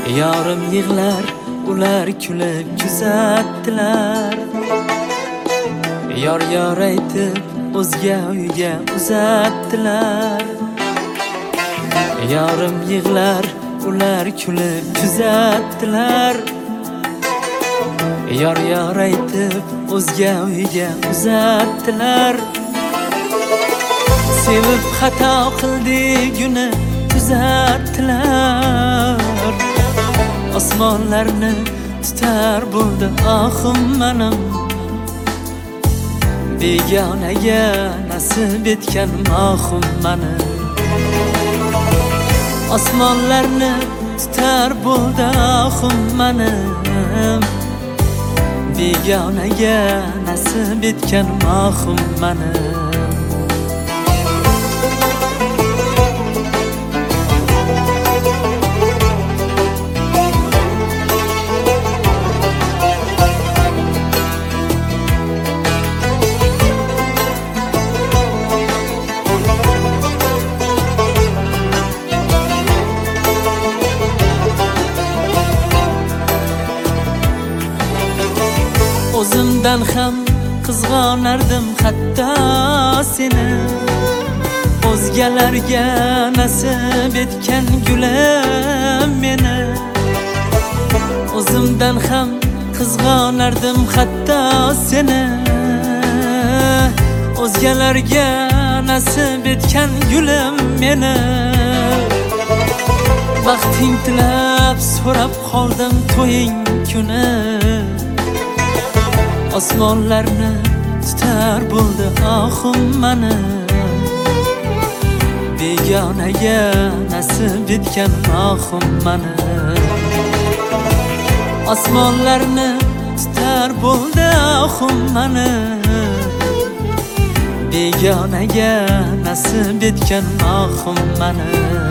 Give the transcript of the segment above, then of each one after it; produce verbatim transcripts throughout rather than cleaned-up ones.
Yorim yig'lar, ular kulib kuzatdilar. Yor yor aytib o'zga uyga uzatdilar. Yorim yig'lar, ular kulib kuzatdilar. Yor yor aytib o'zga uyga uzatdilar. Sevib xato qildiguni tuzatdilar. Osmonlarni tutar bo'ldi ohim menim. Begonaga nasib etgan mohim menim. Osmonlarni tutar bo'ldi ohim menim. Begonaga nasib etgan mohim menim. O'zimdan ham qizg'onardim hatto seni. O'zgalarga nasib etgan gulim meni. O'zimdan ham qizg'onardim hatto seni. O'zgalarga nasib etgan gulim meni. Baxting tilab so'rab qoldim to'ying kuni. Osmonlarni tutar bo'ldi ohim menim. Begonaga nasib etgan mohim menim. Osmonlarni tutar bo'ldi ohim menim. Begonaga nasib etgan mohim menim.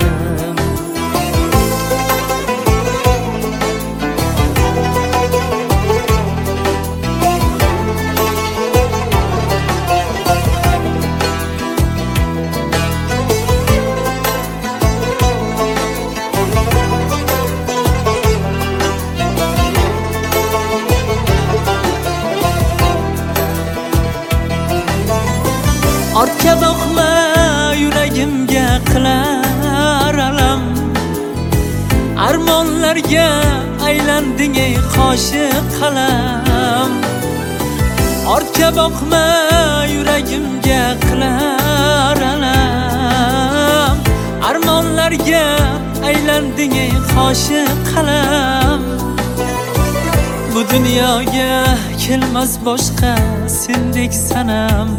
Ortga boqma yuragimga qilar alam. Armonlarga aylanding ey qoshiq qalam. Ortga boqma yuragimga qilar alam. Armonlarga aylanding ey qoshiq qalam. Bu dunyoga kelmas boshqa sendek sanam.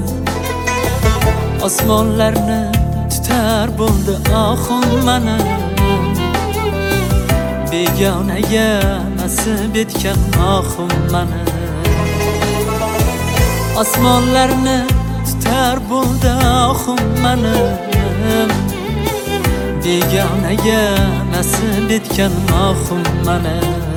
Osmonlarni tutar bo'ldi ohim menim. Begonaga nasib etgan mohim menim. Osmonlarni tutar bo'ldi ohim menim. Begonaga nasib etgan mohim menim.